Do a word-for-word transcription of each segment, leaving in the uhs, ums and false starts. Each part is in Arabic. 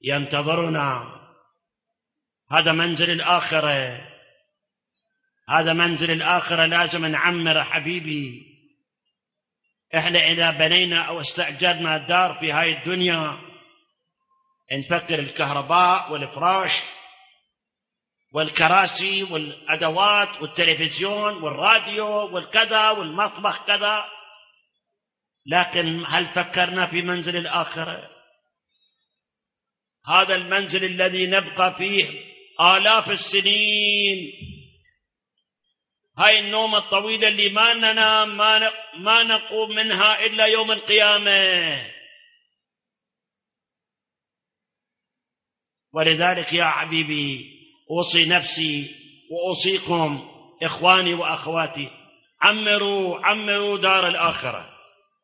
ينتظرنا. هذا منزل الآخرة، هذا منزل الآخرة، لازم نعمر حبيبي. إحنا إذا بنينا أو استأجرنا دار في هاي الدنيا نفكر الكهرباء والفراش والكراسي والأدوات والتلفزيون والراديو والكذا والمطبخ كذا، لكن هل فكرنا في منزل الآخرة؟ هذا المنزل الذي نبقى فيه آلاف السنين، هاي النوم الطويلة اللي ما ننام ما ما نقوم منها إلا يوم القيامة. ولذلك يا حبيبي أوصي نفسي وأوصيكم إخواني وأخواتي، عمروا عمروا دار الآخرة،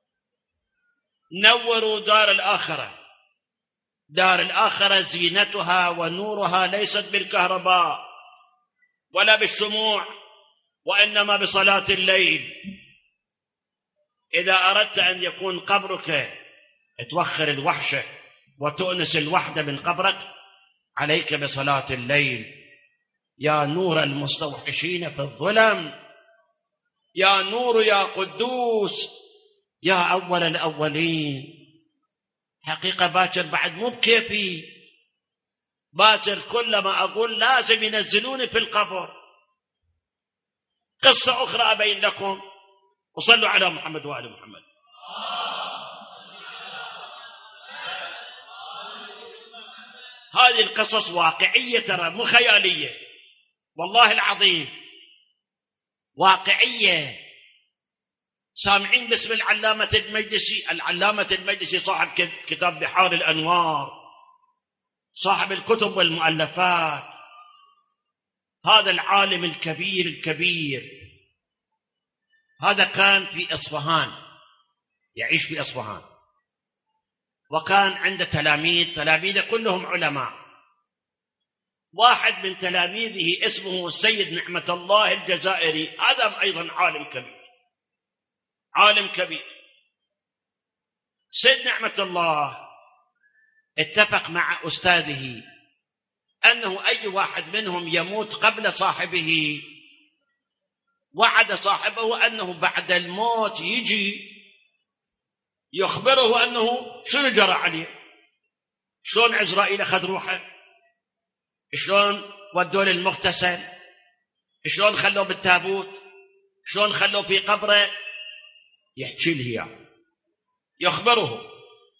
نوروا دار الآخرة. دار الآخرة زينتها ونورها ليست بالكهرباء ولا بالشموع، وإنما بصلاة الليل. إذا أردت أن يكون قبرك توخر الوحشة وتؤنس الوحدة من قبرك، عليك بصلاة الليل. يا نور المستوحشين في الظلم، يا نور يا قدوس يا أول الأولين. حقيقة باكر بعد مو بكيفي، باكر كلما أقول لازم ينزلوني في القبر. قصة أخرى أبين لكم، وصلوا على محمد وآل محمد. هذه القصص واقعية ترى، مو خيالية، والله العظيم واقعية. سامعين باسم العلامة المجلسي؟ العلامة المجلسي صاحب كتاب بحار الأنوار، صاحب الكتب والمؤلفات، هذا العالم الكبير الكبير. هذا كان في إصفهان، يعيش في إصفهان، وكان عنده تلاميذ، تلاميذه كلهم علماء. واحد من تلاميذه اسمه السيد نعمة الله الجزائري، هذا أيضا عالم كبير، عالم كبير. سيد نعمة الله اتفق مع أستاذه أنه أي واحد منهم يموت قبل صاحبه، وعد صاحبه أنه بعد الموت يجي يخبره أنه شنو جرى عليه، شلون عزرائيل أخذ روحه، شلون ودوه للمغتسل، شلون خلوه بالتابوت، شلون خلوه في قبره، يحكي له إياه، يخبره.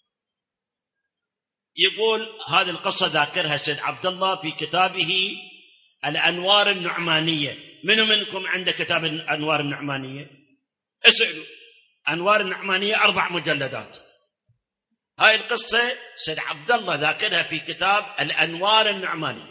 يقول هذه القصة ذاكرها سيد عبد الله في كتابه الأنوار النعمانية. منو منكم عنده كتاب الأنوار النعمانية؟ اسألوا. أنوار النعمانية أربع مجلدات. هاي القصة سيد عبد الله ذاكرها في كتاب الأنوار النعمانية.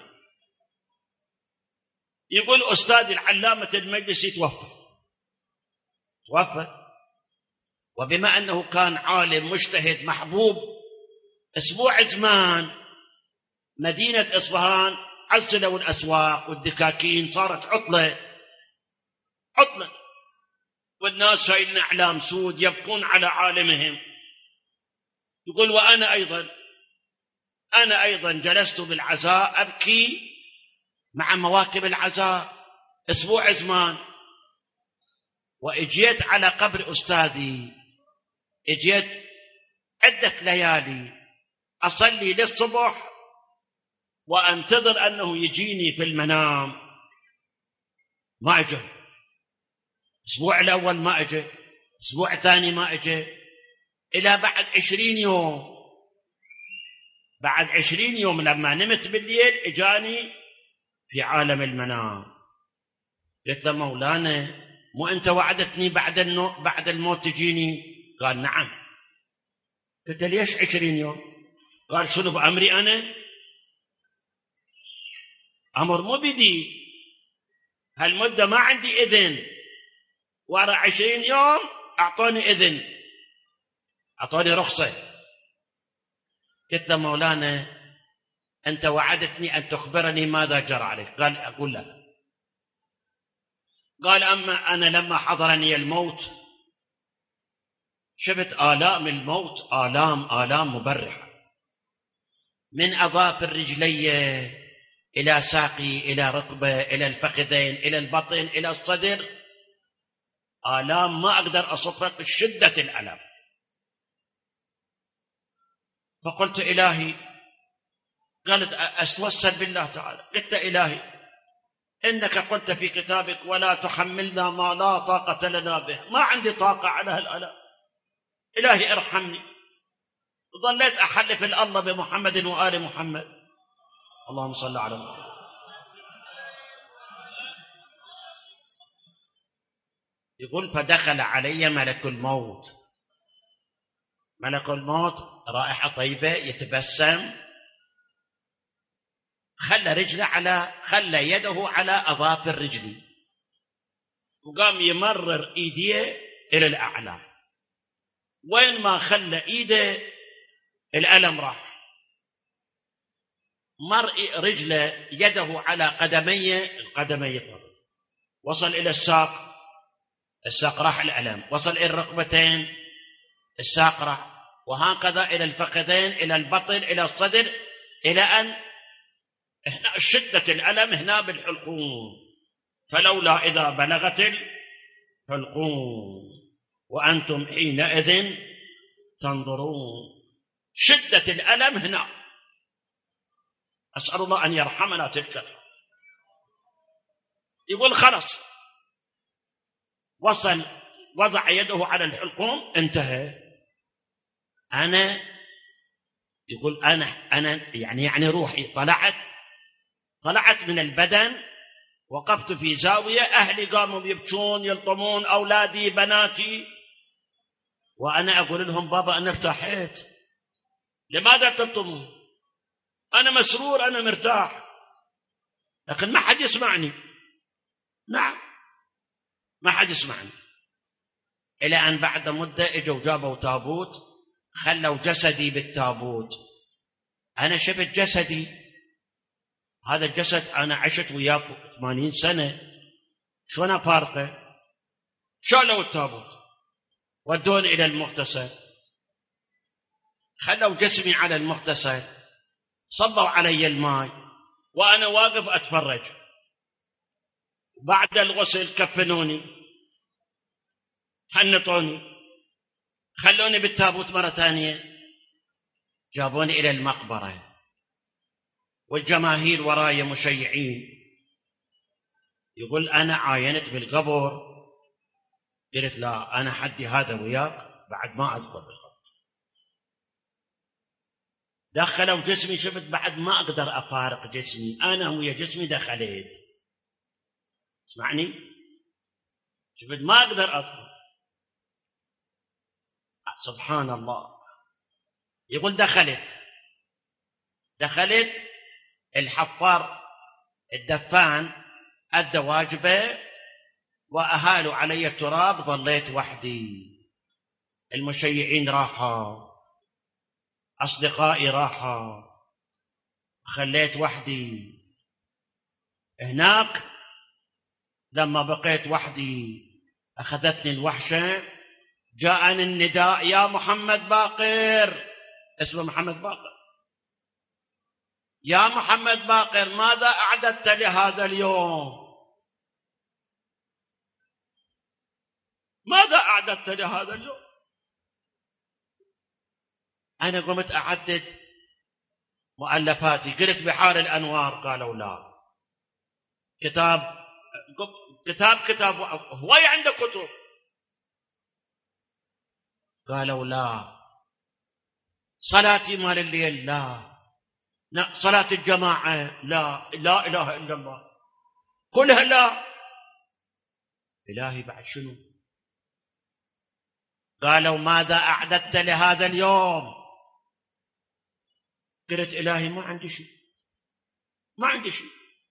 يقول أستاذ العلامة المجلسي توفى توفى وبما أنه كان عالم مجتهد محبوب، أسبوع زمان مدينة إصفهان عزلوا الأسواق والدكاكين، صارت عطلة عطلة، والناس شايلين أعلام سود يبكون على عالمهم. يقول وأنا أيضا أنا أيضا جلست بالعزاء أبكي مع مواكب العزاء أسبوع زمان، وإجيت على قبر أستاذي، إجيت عدة ليالي أصلي للصبح وأنتظر أنه يجيني في المنام، ما أجى. أسبوع الأول ما أجى، أسبوع ثاني ما أجى، إلى بعد عشرين يوم. بعد عشرين يوم لما نمت بالليل إجاني في عالم المنام. قلت له مولانا مو أنت وعدتني بعد النو... بعد الموت تجيني؟ قال نعم. قلت له ليش عشرين يوم؟ قال شنو بأمري أنا؟ أمر مو بدي، هالمدة ما عندي إذن، وراء عشرين يوم أعطوني إذن، أعطوني رخصة. قلت له مولانا أنت وعدتني أن تخبرني ماذا جرى عليك. قال أقول لك. قال أما أنا لما حضرني الموت شفت آلام الموت، آلام آلام مبرحة، من أظافر رجلي إلى ساقي، إلى ركبة، إلى الفخذين، إلى البطن، إلى الصدر، آلام ما أقدر أصفق شدة الألم. فقلت إلهي، قالت أتوسل بالله تعالى، قلت إلهي إنك قلت في كتابك ولا تحملنا ما لا طاقة لنا به، ما عندي طاقة على هالألم، إلهي ارحمني. ظليت أحلف الله بمحمد وآل محمد، اللهم صل على محمد. يقول فدخل علي ملك الموت، ملك الموت رائحة طيبة، يتبسم، خلى رجله على خلى يده على أظافر رجلي، وقام يمرر إيديه إلى الأعلى، وين ما خلى إيده الألم راح. مر رجله يده على قدميه، القدمي طرد، وصل إلى الساق، الساق راح الألم، وصل إلى الركبتين، الساق راح، وهكذا إلى الفخذين، إلى البطن، إلى الصدر، إلى أن هنا شدة الألم هنا بالحلقوم. فلولا إذا بلغت الحلقوم وأنتم حينئذ تنظرون، شدة الألم هنا. أسأل الله أن يرحمنا تلك. يقول خلص، وصل، وضع يده على الحلقوم، انتهى. أنا يقول أنا أنا يعني يعني روحي طلعت طلعت من البدن، وقفت في زاوية، أهلي قاموا يبكون يلطمون، أولادي بناتي، وأنا أقول لهم بابا أنا ارتاحت. لماذا تلطمون؟ أنا مسرور، أنا مرتاح، لكن ما حد يسمعني. نعم ما حد يسمعني. إلى أن بعد مدة إجوا جابوا تابوت، خلوا جسدي بالتابوت. أنا شفت جسدي، هذا الجسد أنا عشت وياكم ثمانين سنة، شلون أفارقه؟ شالوا التابوت ودون إلى المغتسل، خلوا جسمي على المغتسل، صبوا علي الماء وأنا واقف أتفرج. بعد الغسل كفنوني، حنطوني، خلوني بالتابوت مرة ثانية، جابوني إلى المقبرة، والجماهير وراي مشيعين. يقول أنا عاينت بالقبر، قلت لا أنا حدي هذا وياك بعد ما أدخل بالقبر. دخلوا جسمي، شفت بعد ما أقدر أفارق جسمي، أنا ويا جسمي دخلت، اسمعني، شفت ما أقدر أدخل. سبحان الله. يقول دخلت دخلت الحفار الدفان أدى واجبه، وأهالوا علي التراب، ظليت وحدي. المشيعين راحوا، أصدقائي راحوا، خليت وحدي هناك. لما بقيت وحدي أخذتني الوحشة، جاءني النداء يا محمد باقر، اسمه محمد باقر، يا محمد باقر ماذا أعددت لهذا اليوم؟ ماذا أعددت لهذا اليوم؟ أنا قمت أعدد مؤلفاتي، قلت بحار الأنوار، قالوا لا. كتاب كتاب كتاب هواي عنده كتب، قالوا لا. صلاتي مال الليل لا، صلاة الجماعة لا، لا إله إلا الله كلها لا. إلهي بعد شنو؟ قالوا ماذا أعددت لهذا اليوم؟ قلت إلهي ما عندي شيء، ما عندي شيء.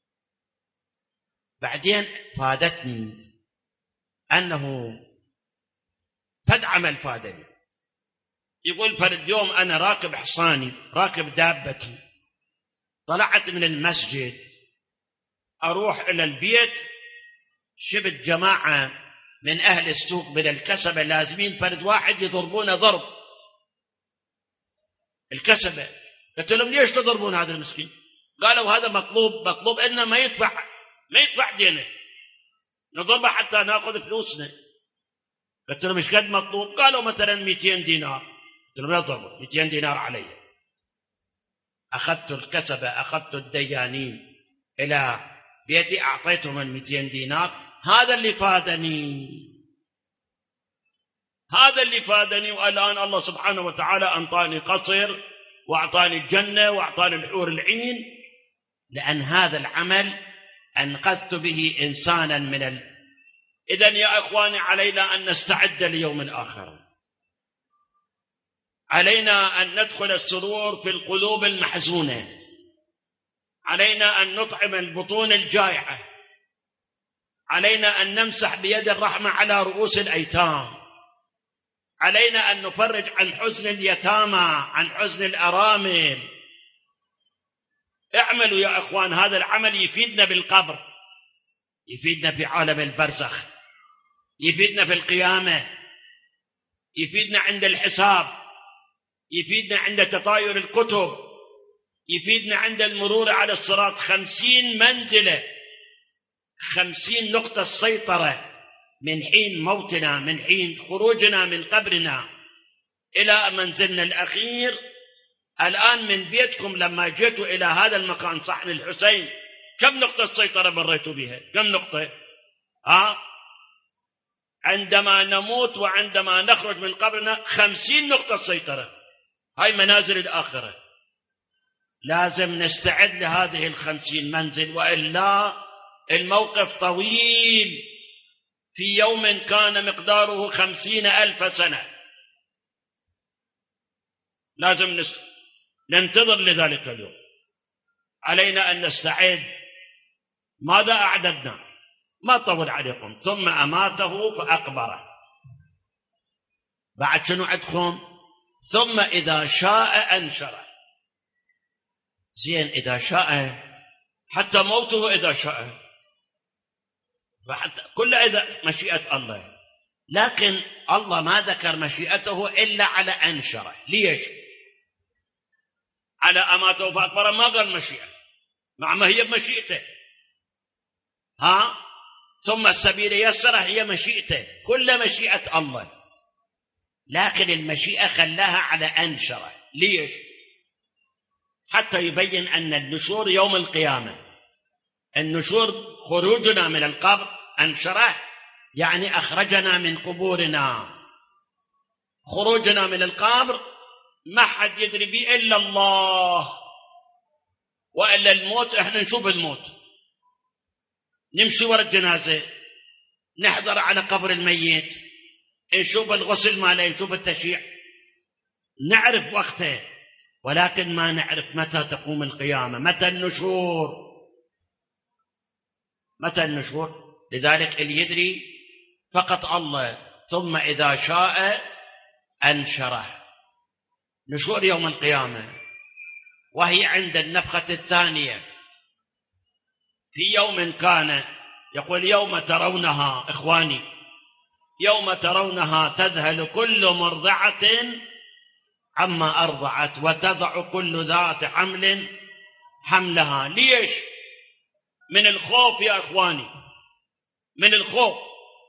بعدين فادتني أنه تدعم الفادني. يقول فرد يوم أنا راكب حصاني، راكب دابتي، طلعت من المسجد أروح إلى البيت، شفت جماعة من أهل السوق من الكسبة لازمين فرد واحد يضربون ضرب الكسبة، قلت لهم ليش تضربون هذا المسكين؟ قالوا هذا مطلوب مطلوب إنه ما يدفع ما يدفع دينه، نضربه حتى ناخذ فلوسنا. قلت لهم ايش قد مطلوب؟ قالوا مثلا مئتين دينار. قلت لهم لا تضربوا، مئتين دينار علي. أخذت الكسبة، أخذت الديانين إلى بيتي، أعطيتهم المئتين دينار. هذا اللي فادني، هذا اللي فادني. والآن الله سبحانه وتعالى أنطاني قصر وأعطاني الجنة وأعطاني الحور العين، لأن هذا العمل أنقذت به إنسانا من ال... إذن يا إخواني علينا أن نستعد ليوم الآخرة، علينا أن ندخل السرور في القلوب المحزونة، علينا أن نطعم البطون الجائعة، علينا أن نمسح بيد الرحمة على رؤوس الأيتام، علينا أن نفرج عن حزن اليتامى، عن حزن الأرامل. اعملوا يا أخوان، هذا العمل يفيدنا بالقبر، يفيدنا في عالم البرزخ، يفيدنا في القيامة، يفيدنا عند الحساب، يفيدنا عند تطاير الكتب، يفيدنا عند المرور على الصراط. خمسين منزلة، خمسين نقطة سيطرة من حين موتنا، من حين خروجنا من قبرنا إلى منزلنا الأخير. الآن من بيتكم لما جئتوا إلى هذا المكان صحن الحسين، كم نقطة سيطرة مريتوا بها؟ كم نقطة؟ ها؟ عندما نموت وعندما نخرج من قبرنا خمسين نقطة سيطرة. هاي منازل الآخرة، لازم نستعد لهذه الخمسين منزل، وإلا الموقف طويل. في يوم كان مقداره خمسين ألف سنة، لازم ننتظر لذلك اليوم. علينا أن نستعد. ماذا أعددنا؟ ما طول عليكم. ثم أماته فأقبره. بعد شنو عندكم؟ ثم إذا شاء أنشره. زين، إذا شاء، حتى موته إذا شاء، كل إذا مشيئة الله. لكن الله ما ذكر مشيئته إلا على أنشره. ليش؟ على أماته فأكبره ما قال مشيئة، مع ما هي بمشيئته. ها؟ ثم السبيل يسره، هي مشيئته، كل مشيئة الله، لكن المشيئة خلاها على أنشره. ليش؟ حتى يبين أن النشور يوم القيامة، النشور خروجنا من القبر، أنشره يعني أخرجنا من قبورنا. خروجنا من القبر ما حد يدري به إلا الله، وإلا الموت إحنا نشوف الموت، نمشي وراء الجنازة، نحضر على قبر الميت، نشوف الغسل ماله، نشوف التشييع، نعرف وقته، ولكن ما نعرف متى تقوم القيامة، متى النشور، متى النشور. لذلك اللي يدري فقط الله. ثم إذا شاء أنشره، نشور يوم القيامة، وهي عند النفخة الثانية. في يوم كان، يقول يوم ترونها، إخواني، يوم ترونها تذهل كل مرضعة عما أرضعت وتضع كل ذات حمل حملها. ليش؟ من الخوف يا إخواني، من الخوف.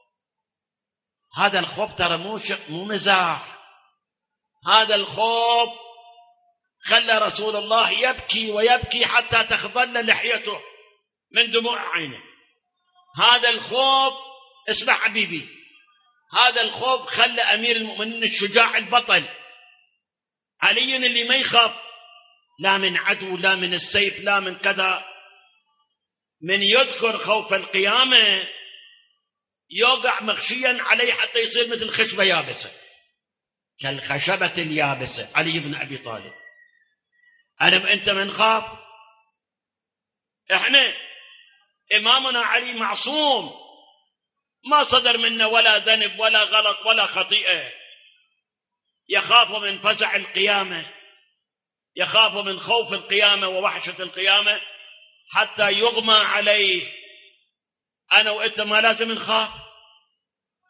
هذا الخوف ترى مو مو مزاح، هذا الخوف خلى رسول الله يبكي ويبكي حتى تخضل لحيته من دموع عينه. هذا الخوف، اسمع حبيبي، هذا الخوف خلى أمير المؤمنين الشجاع البطل علي اللي ما يخاف لا من عدو، لا من السيف، لا من كذا، من يذكر خوف القيامة يوقع مغشيا عليه حتى يصير مثل خشبة يابسة، كالخشبة اليابسة. علي بن أبي طالب، أنا أنت من خاف؟ إحنا إمامنا علي معصوم، ما صدر منا ولا ذنب ولا غلط ولا خطيئة. يخاف من فزع القيامة، يخاف من خوف القيامة ووحشة القيامة حتى يغمى عليه. أنا وإنت ما لازم نخاف.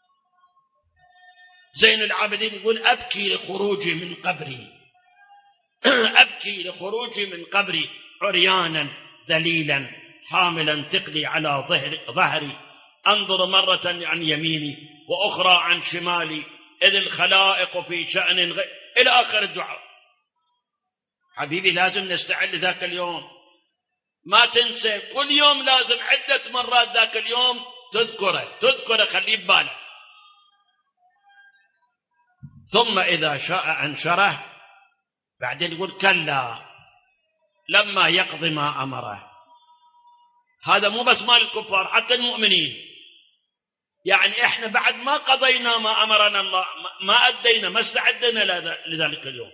زين العابدين يقول أبكي لخروجي من قبري، أبكي لخروجي من قبري عريانا ذليلا حاملا ثقلي على ظهري، أنظر مرة عن يميني وأخرى عن شمالي إذ الخلائق في شأن غير، إلى آخر الدعاء. حبيبي لازم نستعد ذاك اليوم، ما تنسى، كل يوم لازم عدة مرات ذاك اليوم تذكره تذكره خليه ببالك. ثم إذا شاء أنشره، بعدين يقول كلا لما يقضي ما أمره. هذا مو بس مال الكفار، حتى المؤمنين. يعني إحنا بعد ما قضينا ما أمرنا الله، ما أدينا، ما استعدنا لذلك اليوم،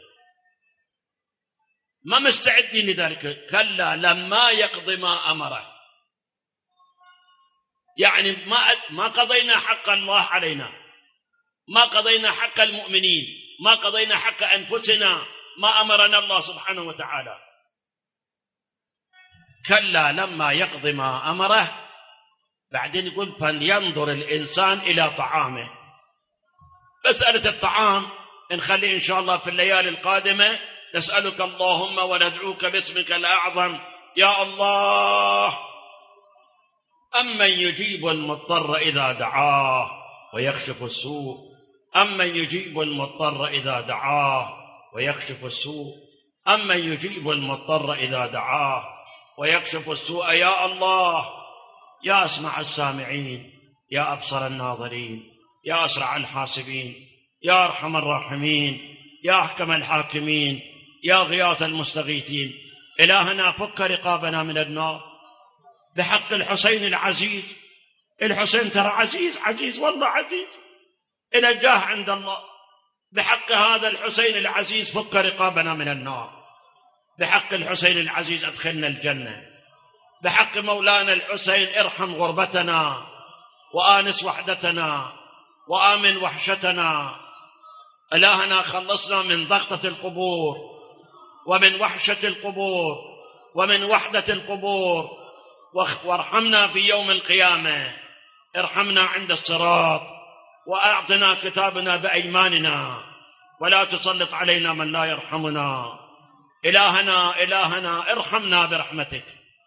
ما مستعدين لذلك. كلا لما يقضي ما أمره، يعني ما ما قضينا حق الله علينا، ما قضينا حق المؤمنين، ما قضينا حق أنفسنا، ما أمرنا الله سبحانه وتعالى. كلا لما يقضي ما أمره. بعدين يقول فلينظر الإنسان إلى طعامه. مسألة الطعام نخلي إن شاء الله في الليالي القادمة. نسألك اللهم وندعوك باسمك الأعظم يا الله أمن يجيب المضطر إذا دعاه ويكشف السوء، أمن يجيب المضطر إذا دعاه ويكشف السوء، أمن يجيب المضطر إذا دعاه ويكشف السوء. يا الله، يا أسمع السامعين، يا أبصر الناظرين، يا أسرع الحاسبين، يا أرحم الراحمين، يا أحكم الحاكمين، يا غياث المستغيثين. إلهنا فك رقابنا من النار بحق الحسين العزيز. الحسين ترى عزيز عزيز والله عزيز، إلى جاه عند الله. بحق هذا الحسين العزيز فك رقابنا من النار. بحق الحسين العزيز أدخلنا الجنة. بحق مولانا الحسين ارحم غربتنا وآنس وحدتنا وآمن وحشتنا. إلهنا خلصنا من ضغطة القبور ومن وحشة القبور ومن وحدة القبور، وارحمنا في يوم القيامة. ارحمنا عند الصراط، وأعطنا كتابنا بأيماننا، ولا تسلط علينا من لا يرحمنا. إلهنا إلهنا ارحمنا برحمتك،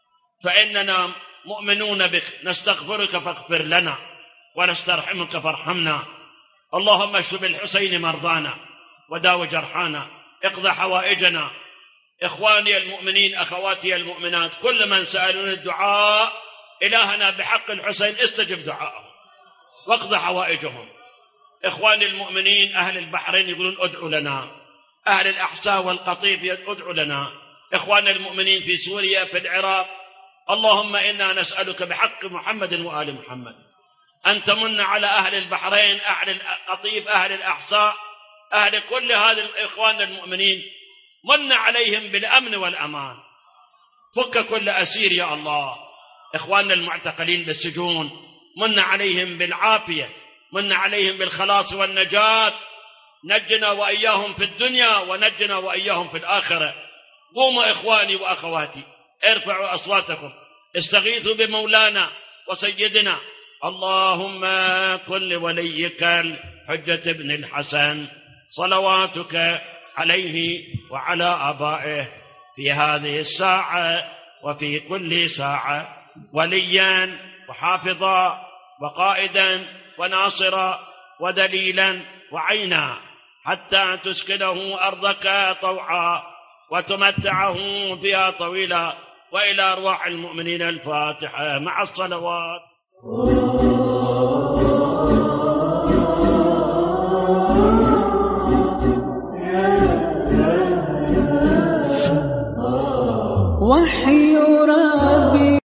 فإننا مؤمنون بك، نستغفرك فاغفر لنا، ونسترحمك فارحمنا. اللهم اشف بالحسين مرضانا وداو جرحانا، اقض حوائجنا. إخواني المؤمنين، أخواتي المؤمنات، كل من سألون الدعاء، إلهنا بحق الحسين استجب دعاءهم واقض حوائجهم. إخواني المؤمنين أهل البحرين يقولون ادعوا لنا، أهل الأحساء والقطيف ادعوا لنا، إخواننا المؤمنين في سوريا في العراق. اللهم إنا نسألك بحق محمد وآل محمد أن تمن على أهل البحرين، أهل القطيف، أهل الأحساء، أهل كل هذه الإخوان المؤمنين، من عليهم بالأمن والأمان. فك كل أسير يا الله. إخواننا المعتقلين بالسجون من عليهم بالعافية، من عليهم بالخلاص والنجاة. نجنا وإياهم في الدنيا ونجنا وإياهم في الآخرة. قوموا إخواني وأخواتي، ارفعوا أصواتكم، استغيثوا بمولانا وسيدنا. اللهم كن لوليك الحجة بن الحسن صلواتك عليه وعلى آبائه في هذه الساعة وفي كل ساعة وليا وحافظا وقائدا وناصرا ودليلا وعينا، حتى تسكنه أرضك طوعا وتمتعه فيها طويلا. وإلى أرواح المؤمنين الفاتحة مع الصلوات. وحي